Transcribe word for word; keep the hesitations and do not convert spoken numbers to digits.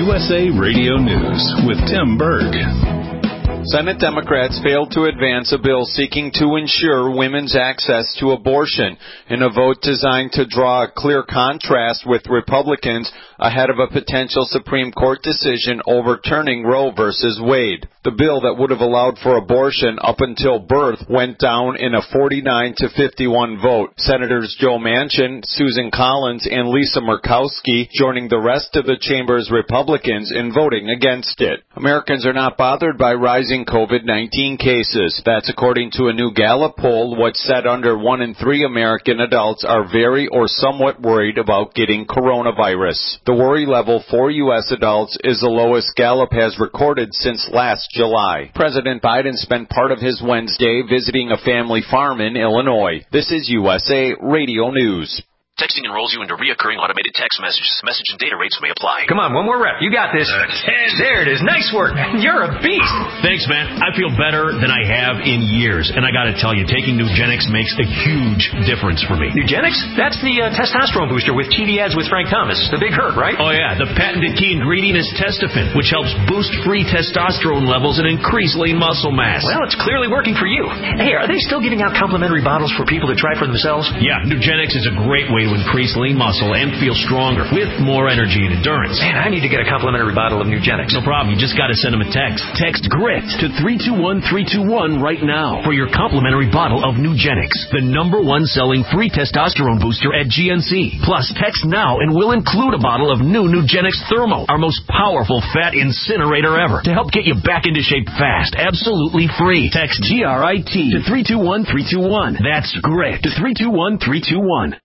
U S A Radio News with Tim Berg. Senate Democrats failed to advance a bill seeking to ensure women's access to abortion in a vote designed to draw a clear contrast with Republicans ahead of a potential Supreme Court decision overturning Roe versus Wade. The bill that would have allowed for abortion up until birth went down in a forty-nine to fifty-one vote. Senators Joe Manchin, Susan Collins, and Lisa Murkowski joining the rest of the chamber's Republicans in voting against it. Americans are not bothered by rising COVID nineteen cases. That's according to a new Gallup poll, which said under one in three American adults are very or somewhat worried about getting coronavirus. The worry level for U S adults is the lowest Gallup has recorded since last July. President Biden spent part of his Wednesday visiting a family farm in Illinois. This is U S A Radio News. Texting enrolls you into reoccurring automated text messages. Message and data rates may apply. Come on, one more rep. You got this. Uh, ten. There it is. Nice work. You're a beast. Thanks, man. I feel better than I have in years. And I got to tell you, taking Nugenix makes a huge difference for me. Nugenix? That's the uh, testosterone booster with T V ads with Frank Thomas. The big hurt, right? Oh, yeah. The patented key ingredient is Testofen, which helps boost free testosterone levels and increase lean muscle mass. Well, it's clearly working for you. Hey, are they still giving out complimentary bottles for people to try for themselves? Yeah, Nugenix is a great way to increase lean muscle and feel stronger with more energy and endurance. Man, I need to get a complimentary bottle of Nugenix. No problem. You just got to send them a text. Text GRIT to three two one three two one right now for your complimentary bottle of Nugenix, the number one selling free testosterone booster at G N C. Plus, text now and we'll include a bottle of new Nugenix Thermo, our most powerful fat incinerator ever, to help get you back into shape fast, absolutely free. Text G R I T to three two one three two one. That's GRIT to three two one three two one.